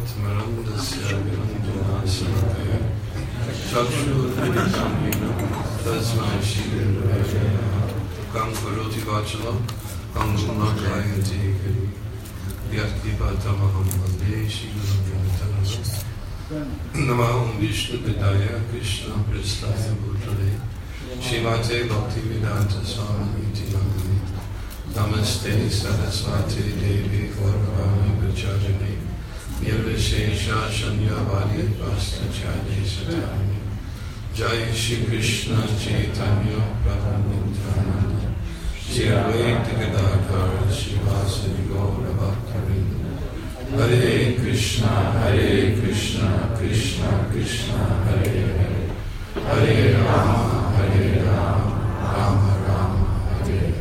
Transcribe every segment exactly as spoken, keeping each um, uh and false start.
Jatmarandasya Vinandanasamaya Chakshurvilitamina Tasmai Shirvaya Kankaroti Vachalam Angumakayanti Giri Yatkipatamaham Vande Shilam Vinatanasu Namaham Vishnu Vidaya Krishna Prasthaya Bhutale Shrimate Bhaktivedanta Swami Iti Namani Namaste Saraswati Devi Gauravani Prachajani Nirvishesha Shanyavadi Vastachadi Satani Jai Shri Krishna Chaitanya Prabhu Nityananda Shri Advaita Gadadhar Srivasadi Gaura Bhaktavinda Hare Krishna Hare Krishna Krishna Krishna Hare Hare Hare Rama Hare Rama Rama Rama Hare Hare.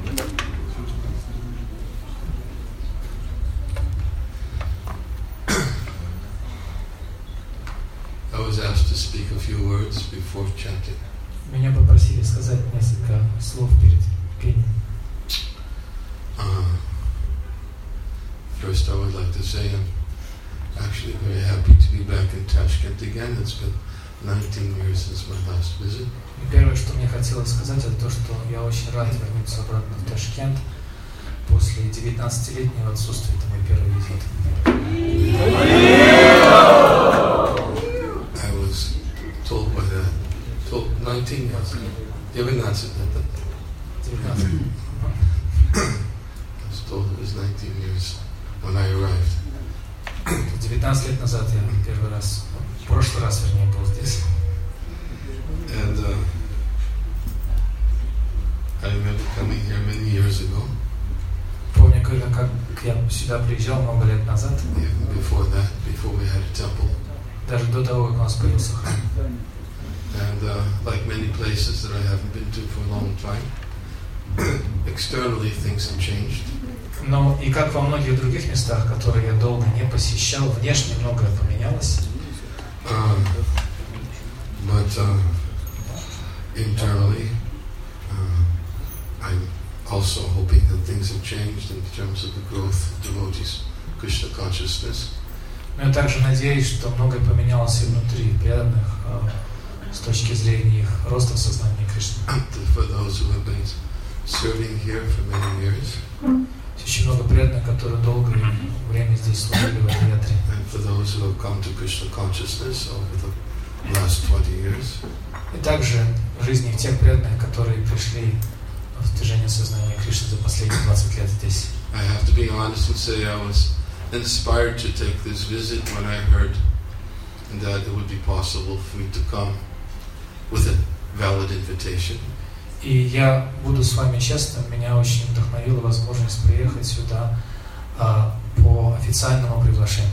I was asked to speak a few words before chanting. Меня попросили сказать несколько слов перед пением. Uh, first, I would like to say I'm actually very happy to be back in Tashkent again. It's been nineteen years since my last visit. И первое, что мне хотелось сказать, это то, что я очень рад вернуться обратно в Ташкент после девятнадцатилетнего отсутствия. Это мой первый визит. I was told by the told nineteen years. девятнадцать. девятнадцать. I was told it was nineteen years when I arrived. девятнадцать лет назад я первый раз, в прошлый раз, вернее, был здесь. And uh, I remember coming here many years ago. Помню, когда как я сюда приезжал много лет назад. Even before that, before we had a temple. Даже до того, как у нас появился храм. And uh, like many places that I haven't been to for a long time, externally things have changed. Но и как во многих других местах, которые я долго не посещал, внешне многое поменялось. Uh, but uh, internally, uh, I'm also hoping that things have changed in terms of the growth of devotees, Krishna consciousness. Но я также надеюсь, что многое поменялось и внутри преданных с точки зрения их роста в сознании Кришны. For those who have been serving here for many years. Очень много преданных, которые долгое время здесь служили в этой ятре. And for those who have come to Krishna consciousness over the last twenty years. И также в жизни тех преданных, которые пришли в движение сознания Кришны за последние двадцать лет здесь. I have to be honest and say I was inspired to take this visit when I heard that it would be possible for me to come with a valid invitation. И я буду с вами честным, меня очень вдохновила возможность приехать сюда а, по официальному приглашению.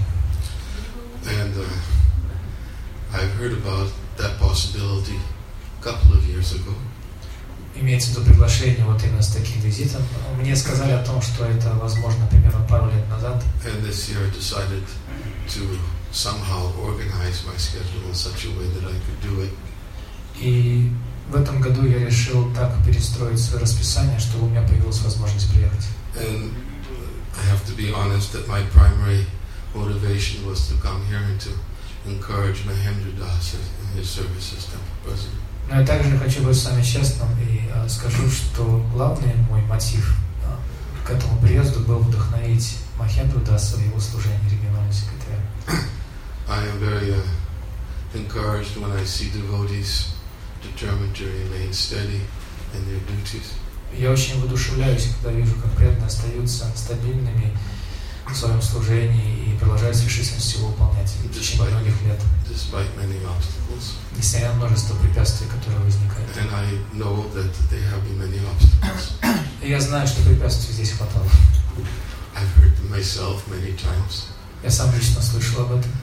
And uh, I've heard about that possibility a couple of years ago. Имеется в виду приглашение вот именно с таким визитом. Мне сказали о том, что это возможно примерно пару лет назад. And this year I decided to somehow organize my schedule in such a way that I could do it. И в этом году я решил так перестроить свое расписание, чтобы у меня появилась возможность приехать. And I have to be honest that my primary motivation was to come here and to encourage Mahendra Das in his service as temple president. Но я также хочу быть с вами честным и uh, скажу, что главный мой мотив uh, к этому приезду был вдохновить Махендру Даса в его служении регионального секретаря. I am very uh, encouraged when I see devotees determined to remain steady in their duties. Я очень воодушевляюсь, когда вижу, как преданные остаются стабильными в своем служении и продолжают с решительностью его выполнять в течение многих лет. Despite many obstacles. Несмотря на множество препятствий, которые возникают. And I know that there have been many obstacles. И я знаю, что препятствий здесь хватало. I've heard them myself many times. Я сам лично слышал об этом.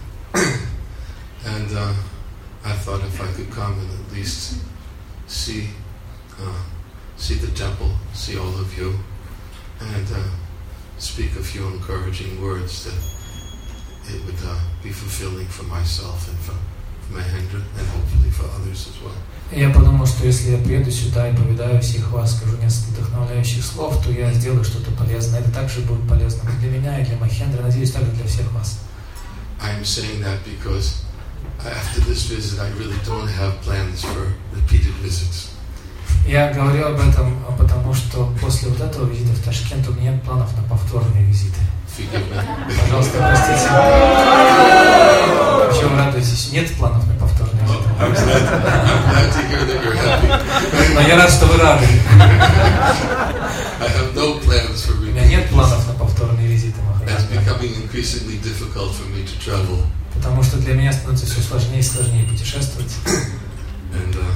And uh, I thought if I could come and at least see, uh, see the temple, see all of you, and uh, speak a few encouraging words, that it would uh, be fulfilling for myself and for, for Mahendra, and hopefully for others as well. Я подумал, что если я приеду сюда и повидаю всех вас, скажу несколько вдохновляющих слов, то я сделаю что-то полезное. Это также будет полезно и для меня, и для Махендры, надеюсь, также для всех вас. I I'm saying that because after this visit, I really don't have plans for repeated visits. Я говорю об этом, потому что после вот этого визита в Ташкент у меня нет планов на повторные визиты. Пожалуйста, простите. Почему вы радуетесь? Нет планов на повторные визиты. Но я рад, что вы рады. У меня нет планов на повторные визиты, Махарадж. Потому что для меня становится все сложнее и сложнее путешествовать. And, uh,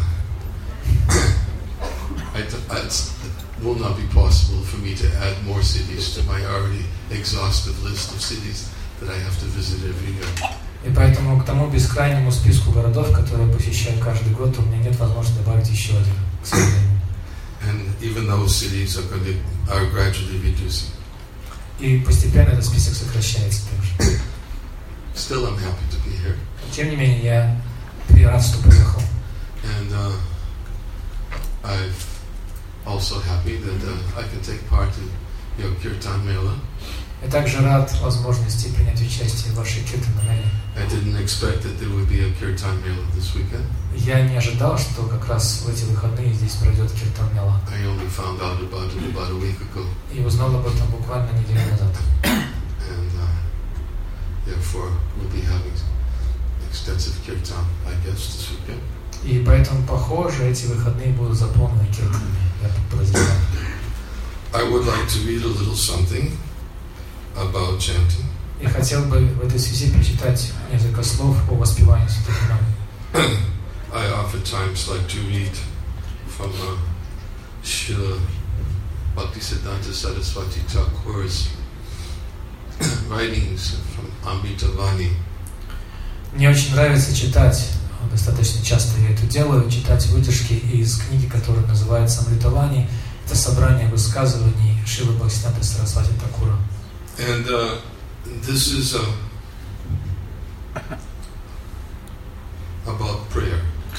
I t- it will not be possible for me to add more cities to my already exhaustive list of cities that I have to visit every year. И поэтому к тому бескрайнему списку городов, которые я посещаю каждый год, у меня нет возможности добавить еще один, к сожалению. And even those cities are going to are gradually reducing. И постепенно этот список сокращается также. Still, I'm happy to be here. Тем не менее, я рад, что приехал. And uh, I'm also happy that uh, I can take part in your Kirtan Mela. Я также рад возможности принять участие в вашей Киртан-меле. I didn't expect that there would be a Kirtan Mela this weekend. Я не ожидал, что как раз в эти выходные здесь пройдет Киртан-мела. I only found out about it about a week ago. И узнал об этом буквально неделю назад. And uh, therefore, we'll be having extensive Kirtan, I guess, this weekend. И поэтому, похоже, эти выходные будут заполнены киртанами. Я подозреваю. I would like to read a little something about chanting. Я хотел бы в этой связи прочитать несколько слов о воспевании святых имен. I oftentimes like to read from uh, Srila Bhaktisiddhanta Saraswati Thakur's writings from Amritavani. Мне очень нравится читать, достаточно часто я это делаю, читать выдержки из книги, которая называется «Амритавани». Это собрание высказываний Шрилы Бхактисиддханты Сарасвати Такура. And uh, this is uh, about prayer.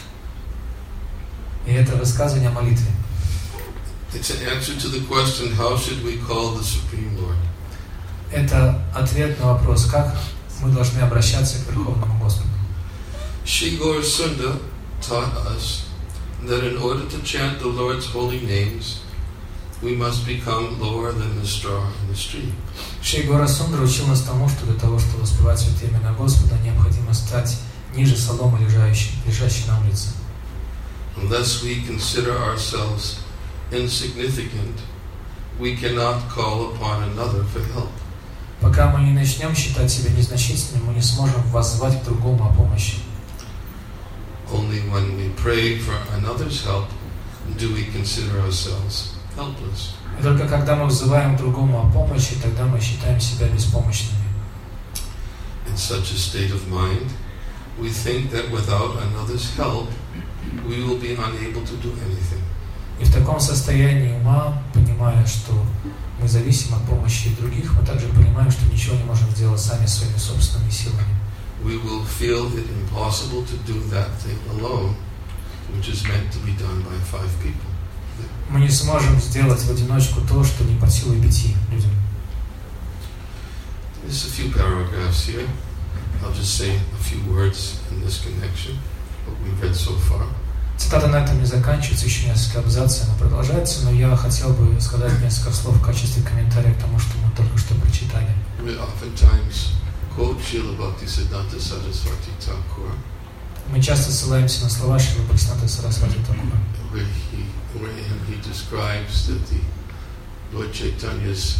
И это высказывание о молитве. It's an answer to the question, how should we call the Supreme Lord? Это ответ на вопрос, как мы должны обращаться к Верховному Господу. Shri Gaura Sundar taught us that in order to chant the Lord's holy names, we must become lower than the straw in the street. Шри Гора Сундара учил нас тому, что для того, чтобы воспевать святые имена Господа, необходимо стать ниже соломы, лежащей, лежащей на улице. Unless we consider ourselves insignificant, we cannot call upon another for help. Пока мы не начнем считать себя незначительными, мы не сможем воззвать к другому о помощи. Only when we pray for another's help do we consider ourselves helpless. И только когда мы взываем к другому о помощи, тогда мы считаем себя беспомощными. In such a state of mind, we think that without another's help, we will be unable to do anything. И в таком состоянии ума, понимая, что мы зависим от помощи других, мы также понимаем, что ничего не можем сделать сами своими собственными силами. We will feel it impossible to do that thing alone, which is meant to be done by five people. Мы не сможем сделать в одиночку то, что не под силой пяти людям. There's a few paragraphs here. I'll just say a few words in this connection, what we've read so far. Цитата на этом не заканчивается, еще несколько абзаций, она продолжается, но я хотел бы сказать несколько слов в качестве комментария к тому, что мы только что прочитали. We oftentimes quote Srila Bhaktisiddhanta Saraswati Thakur, Мы часто ссылаемся на слова Шрилы Бхактисиддханты Сарасвати Такура, where he, wherein he describes that the Lord Chaitanya's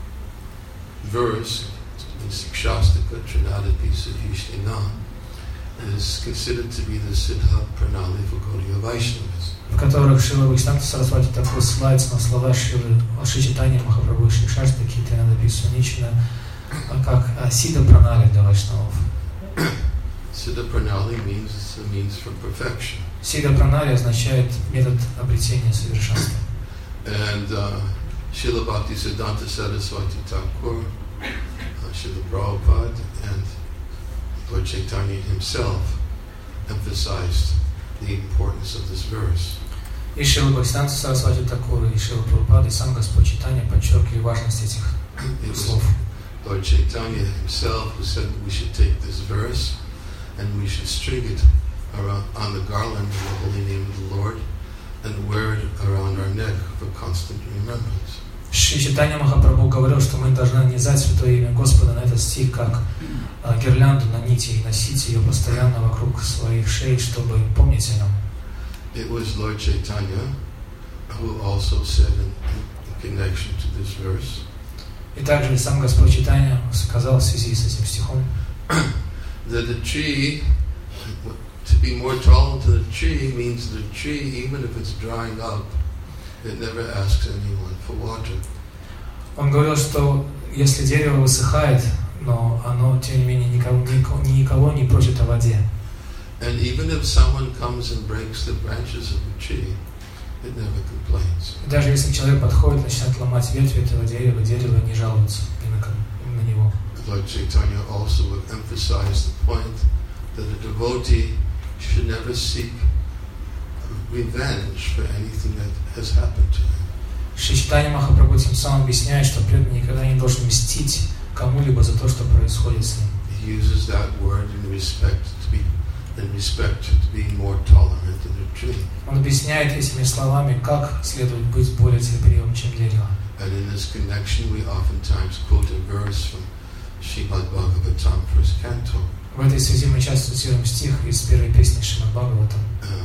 verse in Sikshastika Trinadapi Sudhishthina is considered to be the Siddha Pranali for Gaudiya Vaishnavas. в которых Шрила Бхактисиддханта Сарасвати Такур ссылается на слова Шрилы Шри Чайтаньи Махапрабху Шикшаштаки Тринадапи Суничина как Сидха Пранали для вайшнавов. Siddha Pranali means it's a means for perfection. Сидха Пранали означает метод обретения совершенства. And uh, Srila Bhaktisiddhanta Saraswati Thakur, uh, Srila Prabhupada, and Lord Chaitanya himself emphasized the importance of this verse. И Шрила Бхактисиддханта Сарасвати Такур, и Шрила Прабхупада, и сам Господь Чайтанья подчеркивали важность этих It was, слов. Lord Chaitanya himself, who said we should take this verse and we should string it around on the garland of the holy name of the Lord and wear it around our neck for constant remembrance. Шри Чайтанья Махапрабху говорил, что мы должны нанизать святое имя Господа на этот стих, как э, гирлянду на нити, и носить ее постоянно вокруг своих шеи, чтобы помнить о нем. It was Lord Chaitanya who also said in, in connection to this verse, и также сам Господь Чайтанья сказал в связи с этим стихом, that a tree, to be more tolerant to the tree means the tree, even if it's drying up, it never asks anyone for water. Он говорил, что если дерево высыхает, но оно, тем не менее, никого, никого, никого не просит о воде. And even if someone comes and breaks the branches of the tree, it never complains. Даже если человек подходит и начинает ломать ветви этого дерева, дерево не жалуется ни на, кого, ни на него. Lord Chaitanya also would emphasize the point that a devotee should never seek revenge for anything that has happened to him. Шри Чайтанья Махапрабху тем самым объясняет, что преданный никогда не должен мстить кому-либо за то, что происходит с ним. He uses that word in respect to be, in respect to being more tolerant than a tree. Он объясняет этими словами, как следует быть более терпеливым, чем дерево. And in this connection, we oftentimes quote a verse from Srimad Bhagavatam, first canto. В этой связи мы часто цитируем стих из первой песни Шримад Бхагаватам.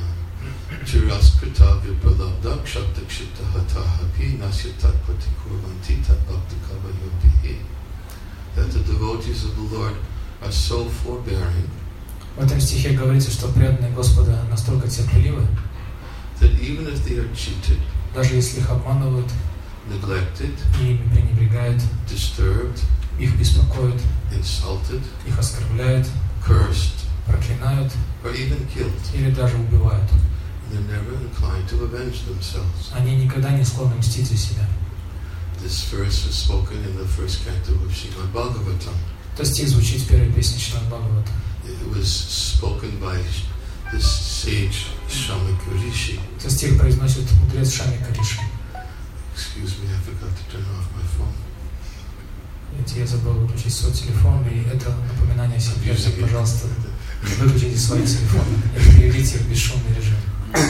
Chiraskrita vipralabdak shabdakshita hatahapi nasyatat patikurvanti tatbhaktakavayopihi. That the devotees of the Lord are so forbearing. В этом стихе говорится, что преданные Господа настолько терпеливы, that even if they are cheated, даже если их обманывают, neglected, и ими пренебрегают, disturbed, их беспокоят, insulted, их оскорбляют, cursed, проклинают, or even killed, или даже убивают. they're never inclined to avenge themselves. Они никогда не склонны мстить за себя. This verse was spoken in the first canto of Srimad Bhagavatam. Этот стих звучит в первой песне Шримад Бхагаватам. It was spoken by this sage Shamika Rishi. Этот стих произносит мудрец Шамика Риши. Excuse me, I forgot to turn off my phone. Видите, я забыл выключить свой телефон, и это напоминание всем преданным, пожалуйста, выключите свои телефоны и переведите их в бесшумный режим.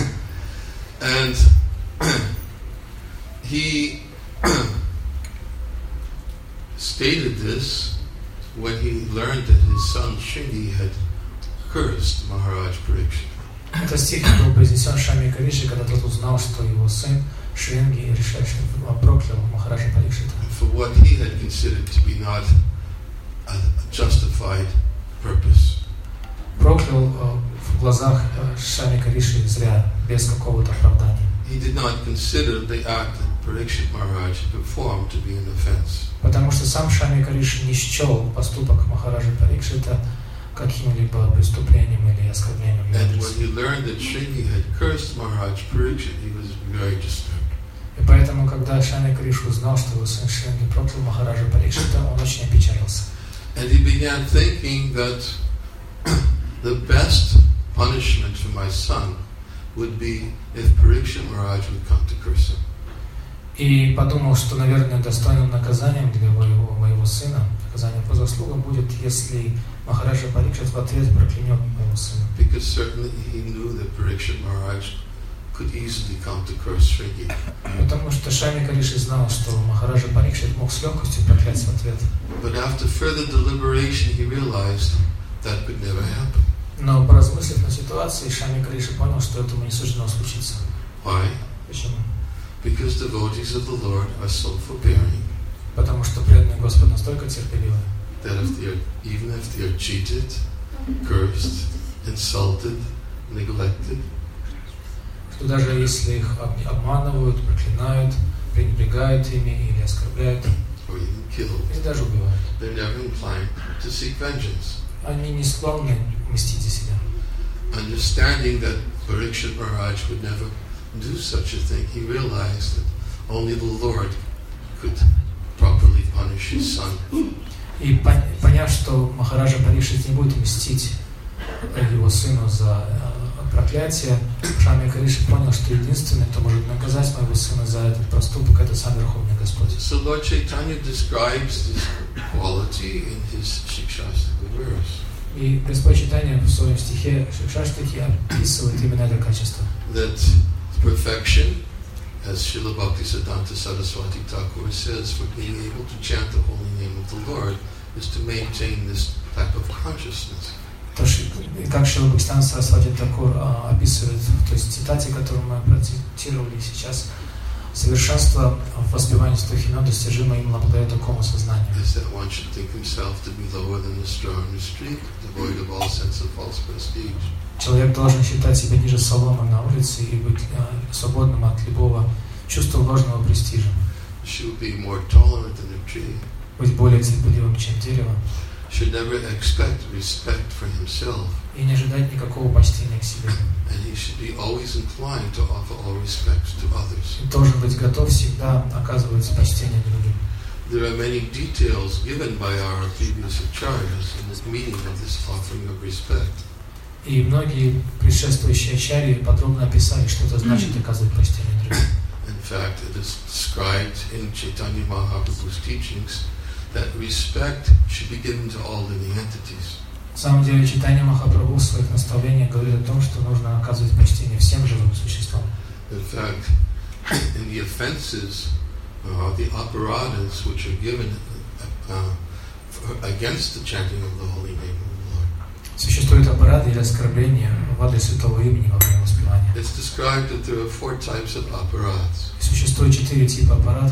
And he stated this when he learned that his son Shringi had cursed Maharaj Parikshit. Этот стих был произнесен Шамика Риши, когда тот узнал, что его сын Шринги проклял Махараджа Парикшита. For what he had considered to be not a justified purpose. Проклял в глазах Шамика Риши зря, без какого-то оправдания. He did not consider the act that Parikshit Maharaj had performed to be an offense. Потому что сам Шамика Риши не счел поступок Махараджа Парикшита каким-либо преступлением или оскорблением. And when he learned that Shringi had cursed Maharaj Parikshit, he was very disturbed. И поэтому, когда Шамика Риши узнал, что его сын Шринги проклял Махараджа Парикшита, он очень опечалился. And he began thinking that the best punishment for my son would be if Parikshit Maharaj would come to curse him. И подумал, что, наверное, достойным наказанием для моего, моего сына, наказанием по заслугам будет, если Махараджа Парикшит в ответ проклянет моего сына. Because certainly he knew that Parikshit Maharaj could easily come to curse Shringi. Потому что Шамика Риши знал, что Махараджа Парикшит мог с легкостью проклясть в ответ. But after further deliberation, he realized that could never happen. Но поразмыслив на ситуации, Шамика Риши понял, что этому не суждено случиться. Why? Почему? Because devotees of the Lord are so forbearing. Потому что преданные Господь настолько терпеливы, that if they are, even if they are cheated, cursed, insulted, neglected, что даже если их обманывают, проклинают, пренебрегают ими или оскорбляют, or even killed, или даже убивают, they're never inclined to seek vengeance. они не склонны мстить за себя. Understanding that Parikshit Maharaj would never do such a thing, he realized that only the Lord could properly punish his son. И поняв, что Махараджа Парикшит не будет мстить его сыну за проклятие, Шамика Риши понял, что единственный, кто может наказать моего сына за этот проступок, это сам Верховный Господь. So Lord Chaitanya describes this quality in his Shikshashtaka verse. И Господь Чайтанья в своем стихе Шикшаштаки описывает именно это качество. That perfection, as Srila Bhaktisiddhanta Saraswati Thakur says, for being able to chant the holy name of the Lord is to maintain this type of consciousness. То, как Шрила Бхактисиданта Сарасвати Тхакур а, описывает в той цитате, которую мы процитировали сейчас, совершенство в воспевании святых имен достижимо именно благодаря такому сознанию. Человек должен считать себя ниже соломы на улице и быть а, свободным от любого чувства ложного престижа. Быть более терпеливым, чем дерево. Should never expect respect for himself. И не ожидать никакого почтения к себе. And he should be always inclined to offer all respects to others. И должен быть готов всегда оказывать почтение другим. There are many details given by our previous acharyas in this meaning of this offering of respect. И многие предшествующие ачарьи подробно описали, что это значит оказывать почтение другим. In fact, it is described in Chaitanya Mahaprabhu's teachings that respect should be given to all living entities. На самом деле, Чайтанья Махапрабху в своих наставлениях говорит о том, что нужно оказывать почтение всем живым существам. In fact, in the offenses, uh, the aparadas which are given uh, for, against the chanting of the holy name of the Lord. Существуют аппараты или оскорбления в адрес святого имени во время воспевания. It's described that there are four types of apparats. Существует четыре типа аппаратов.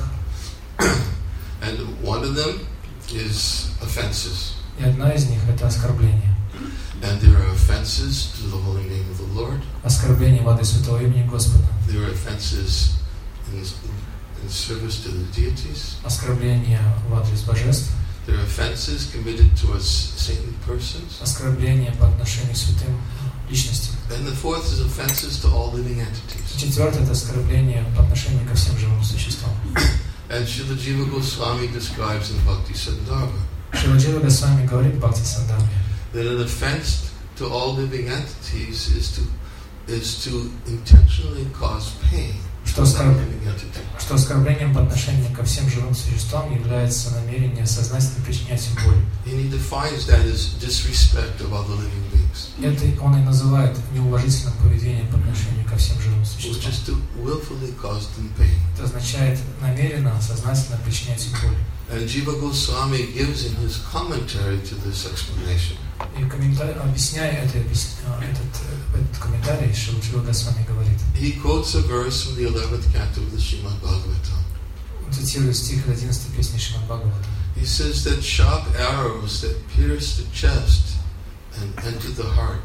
And one of them is offenses. И одна из них это оскорбление. And there are offenses to the holy name of the Lord. Оскорбление в адрес святого имени Господа. There are offenses in, in service to the deities. Оскорбление в адрес божеств. There are offenses committed towards saintly persons. Оскорбление по отношению к святым личностям. And the fourth is offenses to all living entities. Четвертое это оскорбление по отношению ко всем живым существам. And Srila Jiva Goswami describes in Bhakti Sandarbha Шрила Джива Госвами говорит в Бхакти Сандarbhe that an offense to all living entities is to is to intentionally cause pain. Что, оскорб... что оскорблением по отношению ко всем живым существам является намерение сознательно причинять им боль. And he defines that as disrespect of other living beings. Это он и называет неуважительным поведением по отношению ко всем живым существам. Which is to willfully cause them pain. Это означает намеренно, сознательно причинять им боль. And Jiva Goswami gives in his commentary to this explanation. И комментарий, объясняя это, этот, этот комментарий, Шрила Джива Госвами говорит. He quotes a verse from the eleventh canto of the Srimad Bhagavatam. Он цитирует стих одиннадцатой песни Шримад Бхагаватам. He says that sharp arrows that pierce the chest and enter the heart.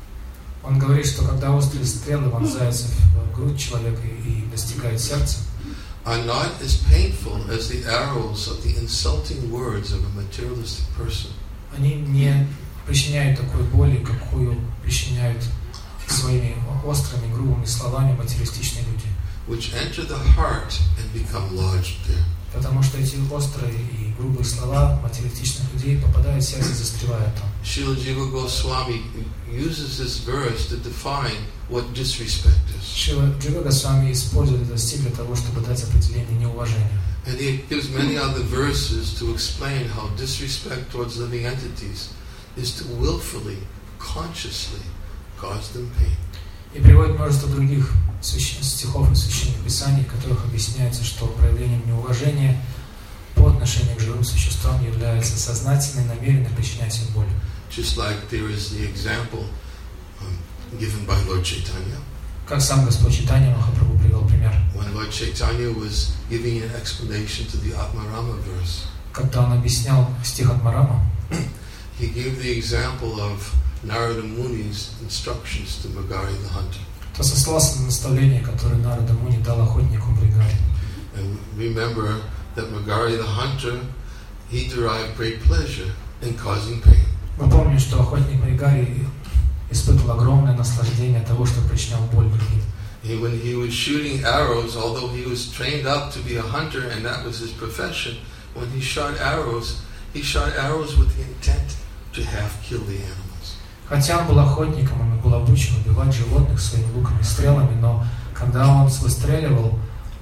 Он говорит, что когда острые стрелы вонзаются в грудь человека и достигают сердца, are not as painful as the arrows of the insulting words of a materialistic person. Они не причиняют такой боли, какую причиняют своими острыми, грубыми словами материалистичные люди. Which enter the heart and become lodged there. Потому что эти острые и грубые слова материалистичных людей попадают в сердце и застревают там. Srila Jiva Goswami uses this verse to define what disrespect is. Шрила Джива Госвами использует этот стих для того, чтобы дать определение неуважения. And he gives many other verses to explain how disrespect towards living entities is to willfully, consciously cause them pain. И приводит множество других стихов и священных писаний, в которых объясняется, что проявлением неуважения по отношению к живым существам является сознательное намерение причинять им боль. Just like there is the example um, given by Lord Chaitanya. Как сам Господь Чайтанья Махапрабху привел пример. When Lord Chaitanya was giving an explanation to the Atmarama verse. Когда он объяснял стих Атмарама, he gave the example of Narada Muni's instructions to Magari the hunter. То сослался на наставление, которое Нарада Муни дал охотнику Мригари. And remember that Magari the hunter, he derived great pleasure in causing pain. Мы помним, что охотник Мригари испытывал огромное наслаждение от того, что причинял боль другим. He, when he was shooting arrows, although he was trained up to be a hunter and that was his profession, when he shot arrows, he shot arrows with the intent to half kill the animals. Хотя он был охотником, он был обучен убивать животных своими луками и стрелами, но когда он выстреливал,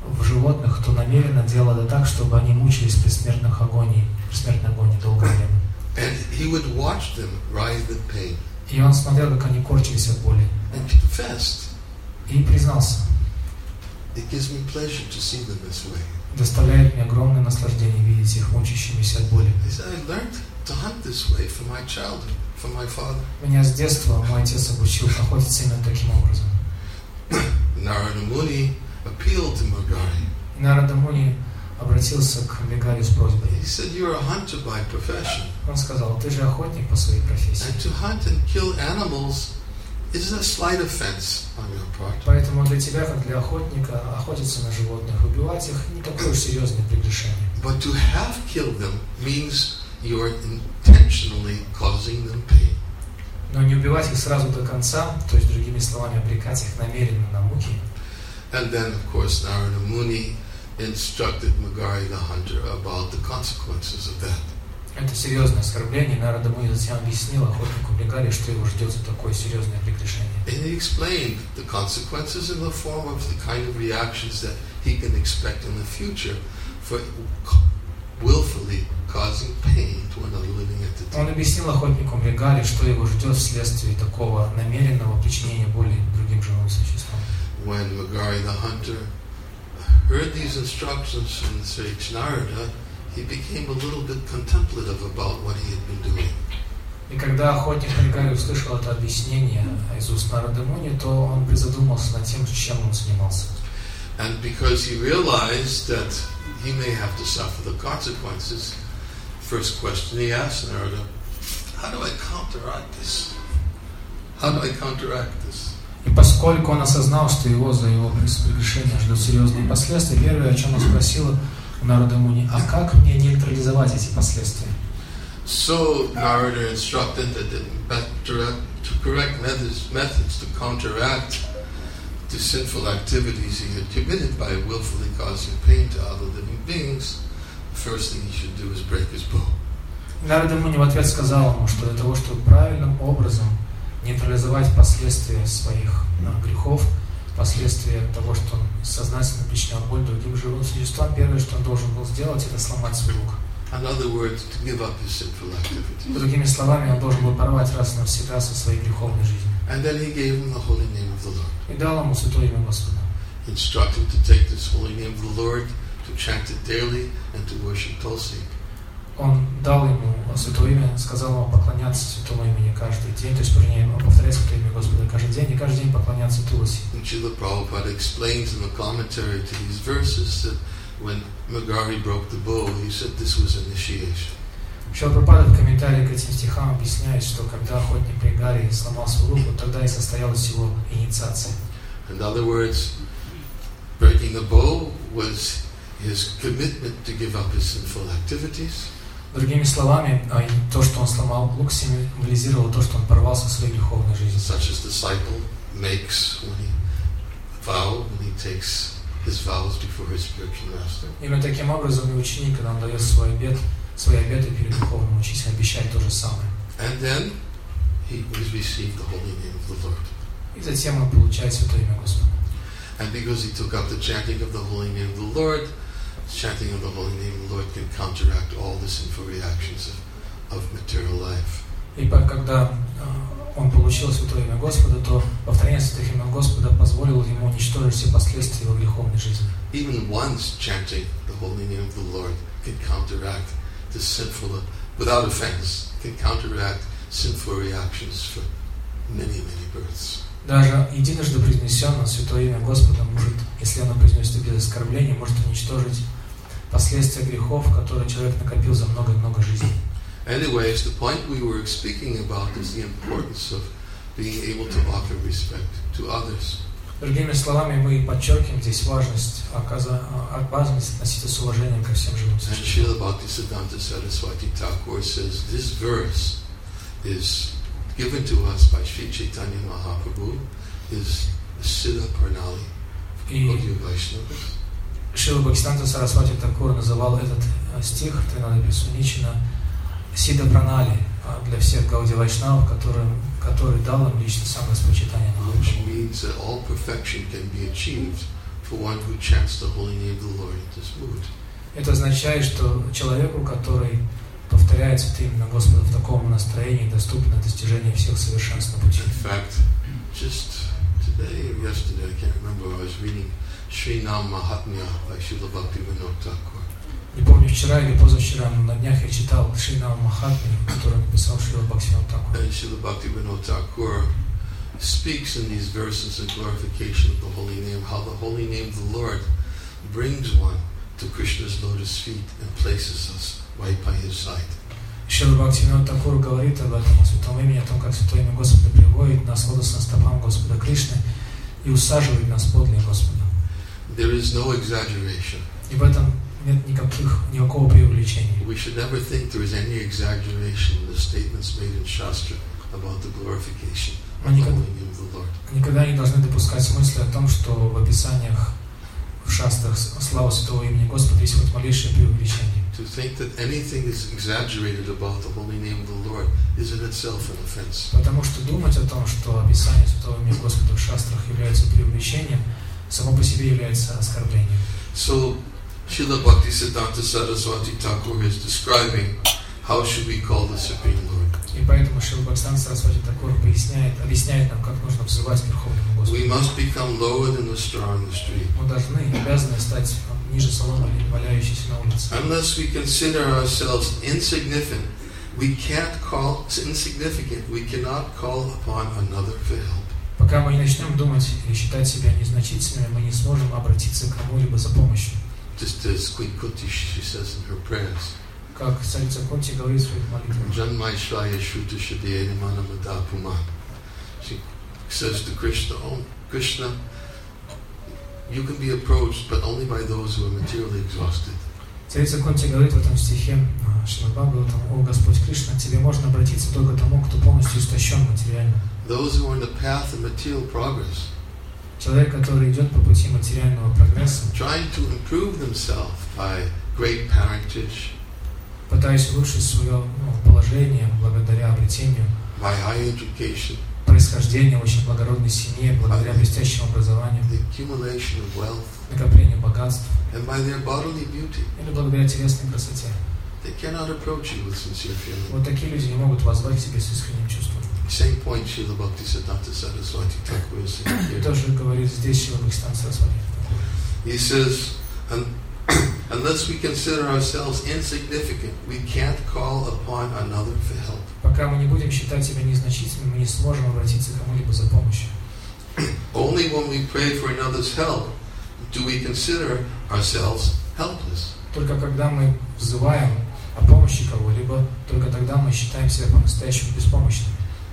в животных, то намеренно делал это так, чтобы они мучились при смертных агонии, при смертной агонии долгое время. And he would watch them writhe in pain. И он смотрел, как они корчились от боли. And confessed. И признался. It gives me pleasure to see them this way. Доставляет мне огромное наслаждение видеть их мучащимися от боли. He said, I learned to hunt this way from my childhood, from my father. Меня с детства мой отец обучил охотиться именно таким образом. Narada Muni appealed to Mrigari. И Нарада Муни обратился к Мригари с просьбой. He said, you're a hunter by profession. Он сказал, ты же охотник по своей профессии. And to hunt and kill animals is a slight offense on your part. Поэтому для тебя, как для охотника, охотиться на животных, убивать их не такое уж серьезное прегрешение. But to have killed them means you're intentionally causing them pain. Но не убивать их сразу до конца, то есть, другими словами, обрекать их намеренно на муки. And then, of course, Narada Muni instructed Mrigari the hunter about the consequences of that. Это серьезное оскорбление. Нарада Муни затем объяснил охотнику Мригари, что его ждет за такое серьезное прегрешение. And he explained the consequences in the form of the kind of reactions that he can expect in the future for willfully causing pain to another living entity. Он объяснил охотнику Мригари, что его ждет вследствие такого намеренного причинения боли другим живым существам. When Mrigari the hunter heard these instructions from sage Narada, he became a little bit contemplative about what he had been doing. И когда охотник Мригари услышал это объяснение из уст Нарады Муни, то он призадумался над тем, чем он занимался. And because he realized that he may have to suffer the consequences, first question he asked Narada, how do I counteract this? How do I counteract this? И поскольку он осознал, что его за его прегрешение ждут серьезные последствия, первое, о чем он спросил у Нарады Муни, а как мне нейтрализовать эти последствия? So Narada instructed that the better, to correct methods, methods to counteract the sinful activities he had committed by willfully causing pain to other living beings, the first thing he should do is break his bow. Нарада Муни в ответ сказал ему, что для того, чтобы правильным образом нейтрализовать последствия своих uh, грехов, последствия того, что он сознательно причинял боль другим живым существам, первое, что он должен был сделать, это сломать свой лук. In other words, to give up his sinful activities. Другими словами, он должен был порвать раз и навсегда со своей греховной жизнью. And then he gave him the holy name of the Lord. И дал ему святое имя Господа. He instructed him to take this holy name of the Lord, to chant it daily, and to worship Tulsi. Он дал ему святое имя, сказал ему поклоняться святому имени каждый день, то есть, вернее, повторять святое имя Господа каждый день, и каждый день поклоняться Тулси. And Srila Prabhupada explains in the commentary to these verses that when Mrigari broke the bow, he said this was initiation. Шрила Прабхупада в комментарии к этим стихам объясняет, что когда охотник Мригари сломал свою руку, тогда и состоялась его инициация. In other words, breaking the bow was his commitment to give up his sinful activities. Другими словами, то, что он сломал лук, символизировало то, что он порвался в своей греховной жизни. Such as disciple makes when he vow, when he takes his vows before his spiritual master. Именно таким образом и ученик, когда он дает свой обет, свои обеты перед духовным учителем, обещает то же самое. And then he received the holy name of the Lord. И затем он получает святое имя Господа. And because he took up the chanting of the holy name of the Lord, chanting of the holy name of the Lord can counteract all the sinful reactions of, of material life. И когда он получил святое имя Господа, то повторение святых имен Господа позволило ему уничтожить все последствия его греховной жизни. Even once chanting the holy name of the Lord can counteract the sinful, without offense, can counteract sinful reactions for many, many births. Даже единожды произнесенное святое имя Господа может, если оно произнесется без оскорбления, может уничтожить последствия грехов, которые человек накопил за много-много жизней. Anyways, the point we were speaking about is the importance of being able to offer respect to others. Другими словами, мы подчеркиваем здесь важность, важность относиться с уважением ко всем живым существам. And Srila Bhaktisiddhanta Saraswati Thakur says this verse is given to us by Sri Chaitanya Mahaprabhu, is Siddha Pranali of Gaudiya Vaishnavas. Шрила Бхактисиданта Сарасвати Такур называл этот стих Тринада Присуничина Сидха Пранали для всех Гаудия Вайшнавов, который, который дал им лично сам Господь Чайтанья Махапрабху. Which means that all perfection can be achieved for one who chants the holy name of the Lord in this mood. Это означает, что человеку, который повторяет святые имена Господа в таком настроении, доступно достижение всех совершенств на пути. In fact, just today or yesterday, I can't remember, I was reading Srinam Mahatmya by Srila Bhaktivinoda Thakur. Не помню, вчера или позавчера, но на днях я читал Шринам Махатмию, который написал Шрила Бхактивинода Тхакур. And Srila Bhaktivinoda Thakur speaks in these verses in glorification of the holy name, how the holy name of the Lord brings one to Krishna's lotus feet and places us right by his side. Шрила Бхактивинода Тхакур говорит об этом, о святом имени, о том, как святое имя Господа приводит нас к лотосным стопам Господа Кришны и усаживает нас подле Господа. There is no exaggeration. И в этом нет никаких, никакого преувеличения. We should never think there is any exaggeration in the statements made in Shastra about the glorification of the holy name of the Lord. Никогда не должны допускать мысли о том, что в описаниях, в шастрах славы святого имени Господа есть хоть малейшее преувеличение. To think that anything is exaggerated about the holy name of the Lord is in itself an offense. Потому что думать о том, что описание святого имени Господа в шастрах является преувеличением, само по себе является оскорблением. So, Srila Bhaktisiddhanta Saraswati Thakur is describing how should we call the Supreme Lord. И поэтому Шрила Бхактисиданта Сарасвати Тхакур поясняет, объясняет нам, как нужно взывать к Верховному Господу. We must become lower than the straw in the street. Мы должны, обязаны стать ниже соломы, валяющейся на улице. Unless we consider ourselves insignificant, we can't call insignificant. We cannot call upon another for help. Пока мы не начнем думать или считать себя незначительными, мы не сможем обратиться к кому-либо за помощью. Just as Queen Kunti, she says in her prayers. Как царица Кунти говорит в своих молитвах. Janmaishvaya Shruta Shadeyana Manamada Puman. She says to Krishna, "Oh Krishna, you can be approached, but only by those who are materially exhausted." Царица Кунти говорит в этом стихе Шримад Бхагаватам: «О Господь Кришна, к тебе можно обратиться только тому, кто полностью истощен материально». Those who are on the path of material progress. Человек, который идет по пути материального прогресса, trying to improve themselves by great parentage, пытаясь улучшить свое ну, положение благодаря обретению by high education, происхождения в очень благородной семье, благодаря блестящему образованию, the accumulation of wealth, накоплению богатств, and by their bodily beauty. или благодаря телесной красоте. They cannot approach you with sincere feeling. Вот такие люди не могут воззвать к себе с искренним чувством. Same point Srila Bhaktisiddhanta Saraswati Thakur is saying here. Тоже говорит здесь Шрила Бхактисиданта Сарасвати Тхакур. He says, unless we consider ourselves insignificant, we can't call upon another for help. Пока мы не будем считать себя незначительными, мы не сможем обратиться к кому-либо за помощью. Only when we pray for another's help do we consider ourselves helpless. Только когда мы взываем о помощи кого-либо, только тогда мы считаем себя по-настоящему беспомощными.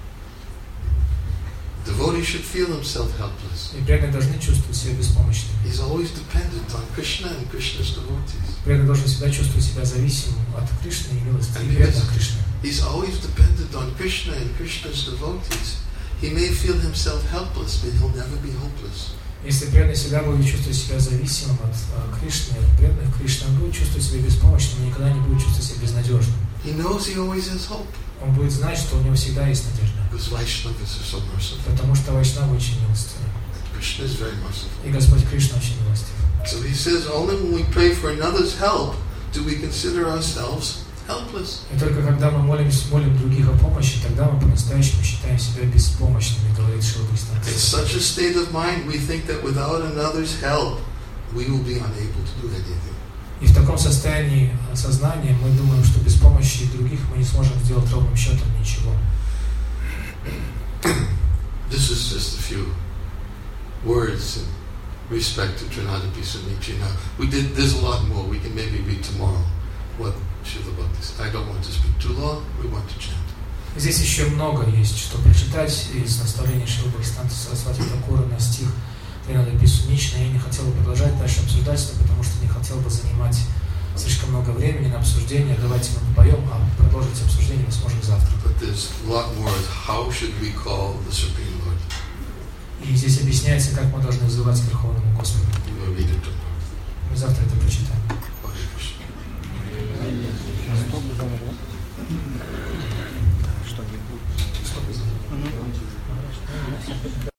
Devotee should feel himself helpless. И преданные должны чувствовать себя беспомощными. He's always dependent on Krishna and Krishna's devotees. Преданный должен всегда чувствовать себя зависимым от Кришны и милости и преданных Кришны. He's always dependent on Krishna and Krishna's devotees. He may feel himself helpless, but he'll never be hopeless. Если преданный всегда будет чувствовать себя зависимым от uh, Кришны, от преданных Кришны, он будет чувствовать себя беспомощным, но никогда не будет чувствовать себя безнадежным. He knows he always has hope. Он будет знать, что у него всегда есть надежда. Because Vaishnavas are so merciful. Потому что Вайшнавы очень милостивы. Krishna is very merciful. И Господь Кришна очень милостив. So he says, only when we pray for another's help do we consider ourselves helpless. И только когда мы молимся, молим других о помощи, тогда мы по-настоящему считаем себя беспомощными, говорит Шрила Бхактисиданта. In such a state of mind, we think that without another's help, we will be unable to do anything. И в таком состоянии сознания мы думаем, что без помощи других мы не сможем сделать ровным счетом ничего. This is just a few words in respect to Trinadapi Sunichi. Now, we did, there's a lot more. We can maybe read tomorrow what Srila Bhakti said. I don't want to speak too long. We want to chant. Здесь еще много есть, что прочитать из наставления Шрилы Бхактисиданта Сарасвати Тхакура на стих Тринадапи Суничи. Я не хотел бы продолжать дальше обсуждать это, потому что не хотел бы занимать слишком много времени на обсуждение. Давайте мы попоем, а продолжить обсуждение мы сможем завтра. But there's a lot more. How should we call the Supreme Lord? И здесь объясняется, как мы должны взывать к Верховному Господу.